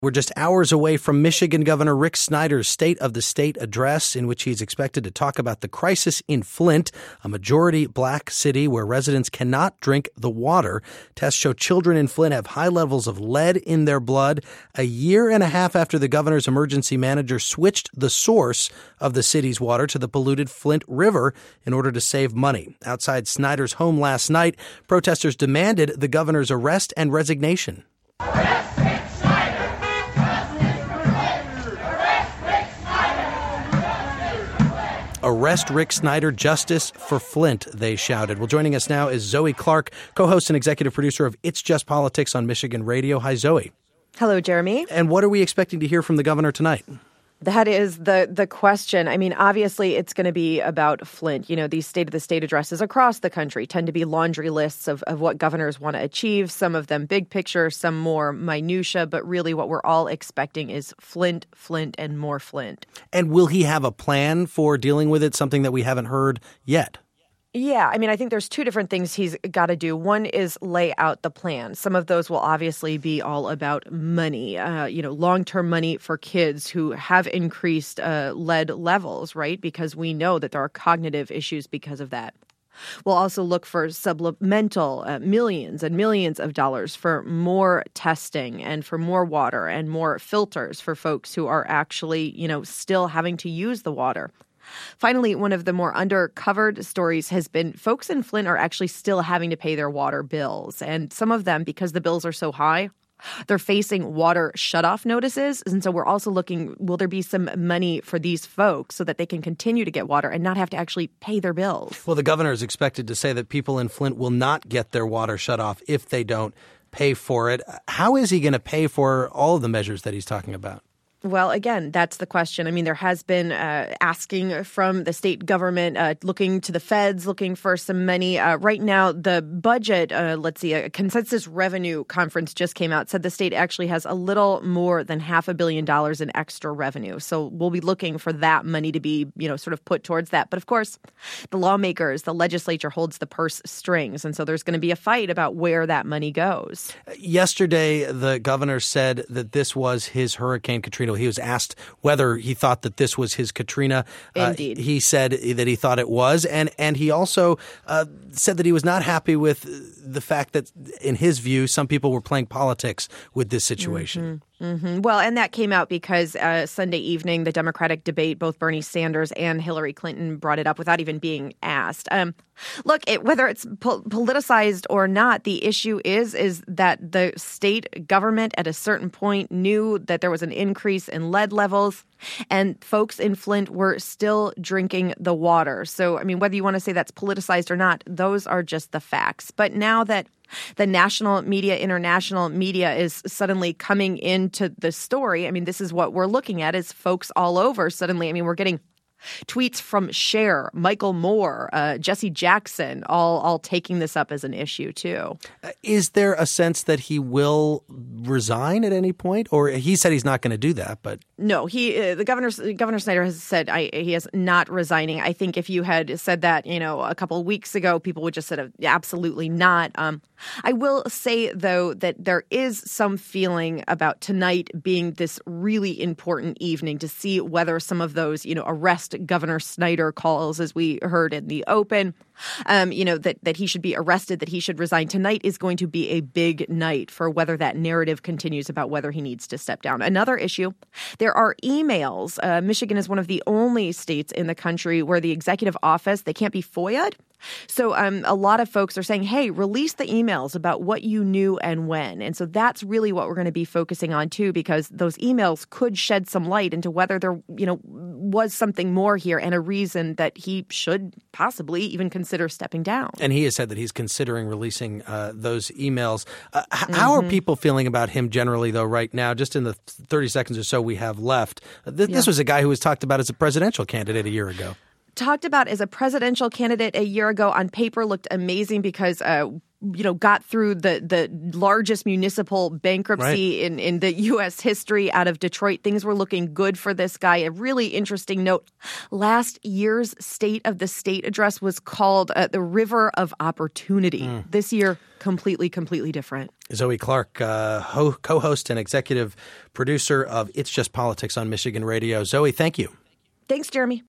We're just hours away from Michigan Governor Rick Snyder's State of the State address, in which he's expected to talk about the crisis in Flint, a majority black city where residents cannot drink the water. Tests show children in Flint have high levels of lead in their blood. A year and a half after the governor's emergency manager switched the source of the city's water to the polluted Flint River in order to save money. Outside Snyder's home last night, protesters demanded the governor's arrest and resignation. Arrest Rick Snyder, justice for Flint, they shouted. Well, joining us now is Zoe Clark, co-host and executive producer of It's Just Politics on Michigan Radio. Hi, Zoe. Hello, Jeremy. And what are we expecting to hear from the governor tonight? That is the question. I mean, obviously, it's going to be about Flint. You know, these State of the State addresses across the country tend to be laundry lists of what governors want to achieve, some of them big picture, some more minutia. But really what we're all expecting is Flint, Flint, and more Flint. And will he have a plan for dealing with it, something that we haven't heard yet? Yeah, I mean, I think there's two different things he's got to do. One is lay out the plan. Some of those will obviously be all about money, long-term money for kids who have increased lead levels, right? Because we know that there are cognitive issues because of that. We'll also look for supplemental millions and millions of dollars for more testing and for more water and more filters for folks who are actually, still having to use the water. Finally, one of the more undercovered stories has been folks in Flint are actually still having to pay their water bills. And some of them, because the bills are so high, they're facing water shutoff notices. And so we're also looking, will there be some money for these folks so that they can continue to get water and not have to actually pay their bills? Well, the governor is expected to say that people in Flint will not get their water shut off if they don't pay for it. How is he going to pay for all of the measures that he's talking about? Well, again, that's the question. I mean, there has been asking from the state government, looking to the feds, looking for some money. Right now, the budget, a consensus revenue conference just came out, said the state actually has a little more than $500 million in extra revenue. So we'll be looking for that money to be, sort of put towards that. But of course, the lawmakers, the legislature holds the purse strings. And so there's going to be a fight about where that money goes. Yesterday, the governor said that this was his Hurricane Katrina. He was asked whether he thought that this was his Katrina. Indeed. He said that he thought it was. And he also said that he was not happy with the fact that, in his view, some people were playing politics with this situation. Mm-hmm. Mm-hmm. Well, and that came out because Sunday evening, the Democratic debate, both Bernie Sanders and Hillary Clinton brought it up without even being asked. Look, whether it's politicized or not, the issue is that the state government at a certain point knew that there was an increase in lead levels and folks in Flint were still drinking the water. So, I mean, whether you want to say that's politicized or not, those are just the facts. But now that the national media, international media is suddenly coming into the story, I mean, this is what we're looking at is folks all over suddenly. I mean, we're getting tweets from Cher, Michael Moore, Jesse Jackson, all taking this up as an issue, too. Is there a sense that he will resign at any point? Or he said he's not going to do that, but... No, Governor Snyder has said he is not resigning. I think if you had said that, a couple of weeks ago, people would just said absolutely not. I will say, though, that there is some feeling about tonight being this really important evening to see whether some of those, arrest Governor Snyder calls, as we heard in the open, that he should be arrested, that he should resign. Tonight is going to be a big night for whether that narrative continues about whether he needs to step down. Another issue, there are emails. Michigan is one of the only states in the country where the executive office, they can't be FOIA'd. So a lot of folks are saying, hey, release the emails about what you knew and when. And so that's really what we're going to be focusing on, too, because those emails could shed some light into whether there, was something more here and a reason that he should possibly even consider stepping down. And he has said that he's considering releasing those emails. How are people feeling about him generally, though, right now? Just in the 30 seconds or so we have left. This was a guy who was talked about as a presidential candidate a year ago. talked about as a presidential candidate a year ago. On paper, looked amazing because got through the largest municipal bankruptcy in the U.S. history out of Detroit. Things were looking good for this guy. A really interesting note. Last year's State of the State address was called the River of Opportunity. This year, completely different. Zoe Clark, co-host and executive producer of It's Just Politics on Michigan Radio. Zoe, thank you. Thanks, Jeremy.